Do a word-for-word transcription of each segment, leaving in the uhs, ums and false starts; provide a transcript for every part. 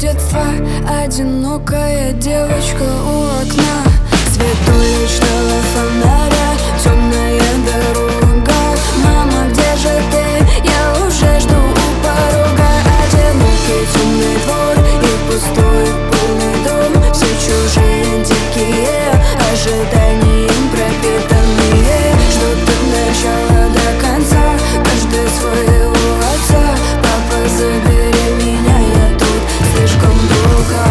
детства, одинокая девочка у окна. Свет уличного фонаря, темная дорога. Мама, где же ты? Я уже жду у порога. Одинокий темный двор и пустой полный дом. Все чужие, дикие, ожиданием пропитанные. Ждут от начала до конца, каждый своего отца. Папа, забери меня, я тут слишком долго.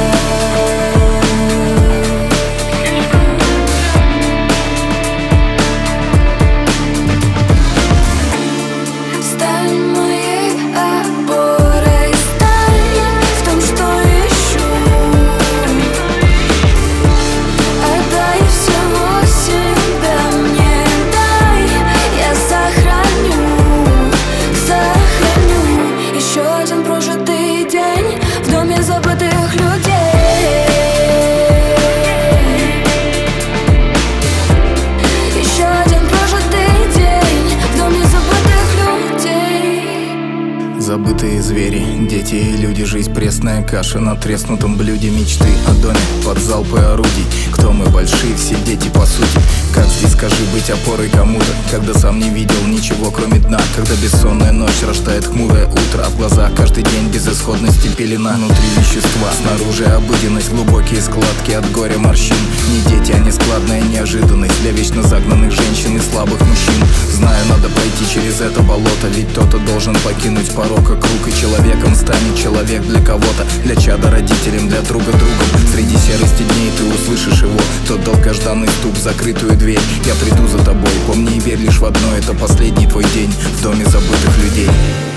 Забытые звери, дети и люди, жизнь пресная каша на треснутом блюде. Мечты о доме под залпы орудий. Кто мы большие, все дети по сути. Как здесь, скажи, быть опорой кому-то, когда сам не видел ничего кроме дна? Когда бессонная ночь рождает хмурое утро, а в глазах каждый день безысходности пелена. Внутри вещества, снаружи обыденность, глубокие складки от горя морщин. Не дети, а нескладная неожиданность для вечно загнанных женщин и слабых мужчин. Знаю, надо пройти через это болото, ведь кто-то должен покинуть порог и круг. И человеком станет человек для кого-то, для чада родителям, для друга другом. Среди серости дней ты услышишь его, тот долгожданный стук в закрытую дверь. Я приду за тобой, помни и верь лишь в одно, это последний твой день в доме забытых людей.